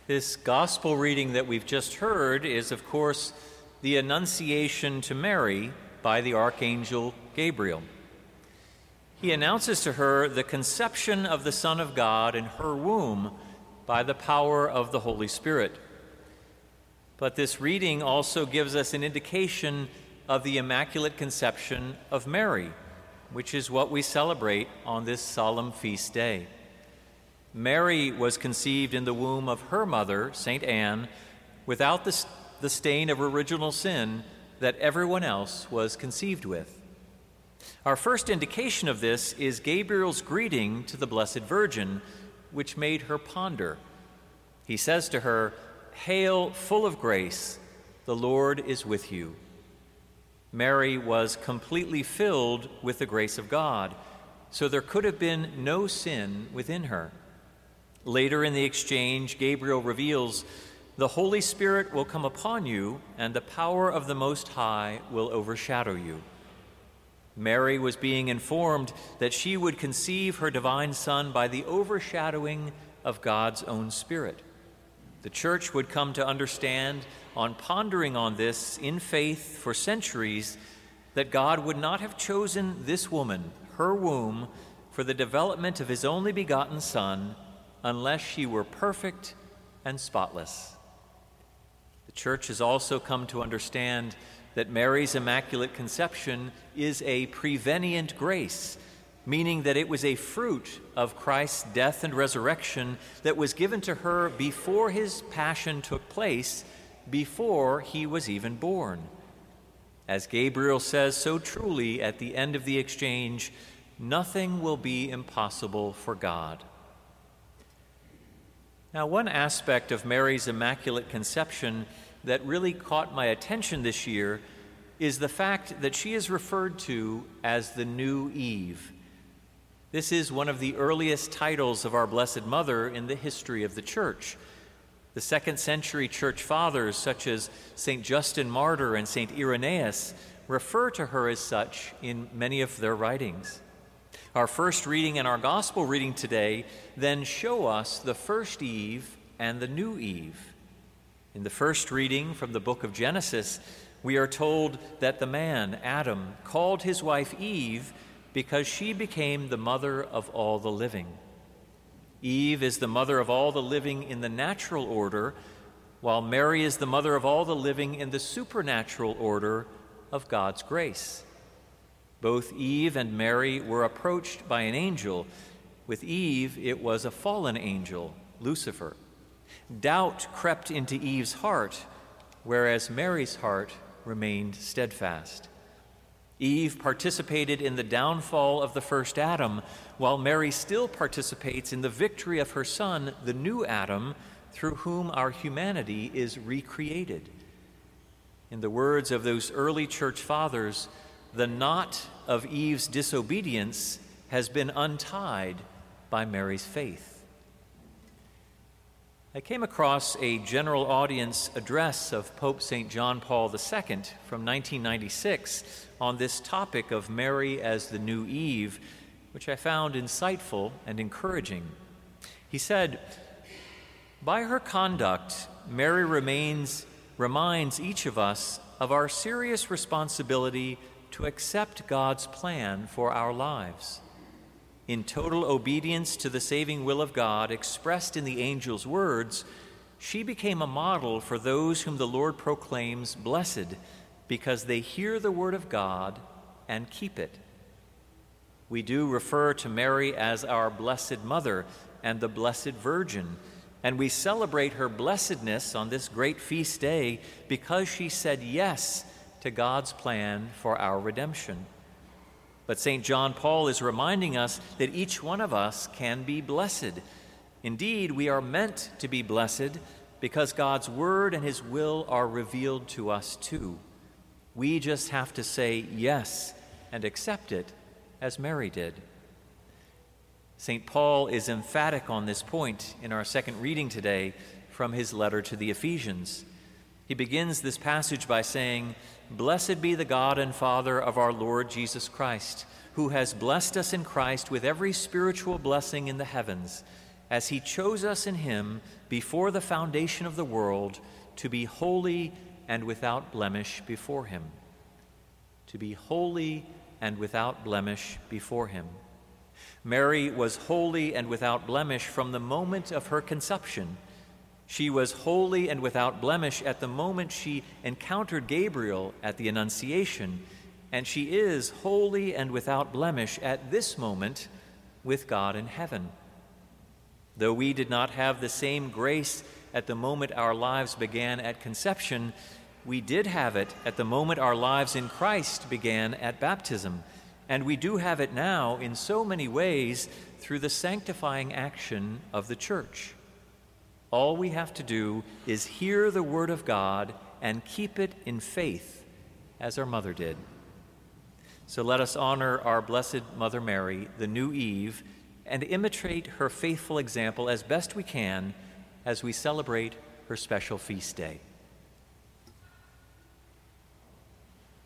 This gospel reading that we've just heard is, of course, the Annunciation to Mary by the Archangel Gabriel. He announces to her the conception of the Son of God in her womb by the power of the Holy Spirit. But this reading also gives us an indication of the Immaculate Conception of Mary, which is what we celebrate on this solemn feast day. Mary was conceived in the womb of her mother, St. Anne, without the stain of original sin that everyone else was conceived with. Our first indication of this is Gabriel's greeting to the Blessed Virgin, which made her ponder. He says to her, "Hail, full of grace, the Lord is with you." Mary was completely filled with the grace of God, so there could have been no sin within her. Later in the exchange, Gabriel reveals, "The Holy Spirit will come upon you, and the power of the Most High will overshadow you." Mary was being informed that she would conceive her divine Son by the overshadowing of God's own Spirit. The Church would come to understand, on pondering on this in faith for centuries, that God would not have chosen this woman, her womb, for the development of his only begotten Son, unless she were perfect and spotless. The Church has also come to understand that Mary's Immaculate Conception is a prevenient grace, meaning that it was a fruit of Christ's death and resurrection that was given to her before his passion took place, before he was even born. As Gabriel says so truly at the end of the exchange, nothing will be impossible for God. Now, one aspect of Mary's Immaculate Conception that really caught my attention this year is the fact that she is referred to as the new Eve. This is one of the earliest titles of our Blessed Mother in the history of the Church. The second-century Church Fathers, such as St. Justin Martyr and St. Irenaeus, refer to her as such in many of their writings. Our first reading and our gospel reading today then show us the first Eve and the new Eve. In the first reading from the book of Genesis, we are told that the man, Adam, called his wife Eve because she became the mother of all the living. Eve is the mother of all the living in the natural order, while Mary is the mother of all the living in the supernatural order of God's grace. Both Eve and Mary were approached by an angel. With Eve, it was a fallen angel, Lucifer. Doubt crept into Eve's heart, whereas Mary's heart remained steadfast. Eve participated in the downfall of the first Adam, while Mary still participates in the victory of her Son, the new Adam, through whom our humanity is recreated. In the words of those early church fathers, the knot of Eve's disobedience has been untied by Mary's faith. I came across a general audience address of Pope St. John Paul II from 1996 on this topic of Mary as the new Eve, which I found insightful and encouraging. He said, "By her conduct, Mary reminds each of us of our serious responsibility to accept God's plan for our lives. In total obedience to the saving will of God expressed in the angel's words, she became a model for those whom the Lord proclaims blessed because they hear the word of God and keep it." We do refer to Mary as our Blessed Mother and the Blessed Virgin, and we celebrate her blessedness on this great feast day because she said yes to God's plan for our redemption. But St. John Paul is reminding us that each one of us can be blessed. Indeed, we are meant to be blessed because God's word and his will are revealed to us too. We just have to say yes and accept it as Mary did. St. Paul is emphatic on this point in our second reading today from his letter to the Ephesians. He begins this passage by saying, "Blessed be the God and Father of our Lord Jesus Christ, who has blessed us in Christ with every spiritual blessing in the heavens, as he chose us in him before the foundation of the world to be holy and without blemish before him. To be holy and without blemish before him. Mary was holy and without blemish from the moment of her conception. She was holy and without blemish at the moment she encountered Gabriel at the Annunciation, and she is holy and without blemish at this moment with God in heaven. Though we did not have the same grace at the moment our lives began at conception, we did have it at the moment our lives in Christ began at baptism, and we do have it now in so many ways through the sanctifying action of the Church. All we have to do is hear the word of God and keep it in faith, as our mother did. So let us honor our Blessed Mother Mary, the new Eve, and imitate her faithful example as best we can as we celebrate her special feast day.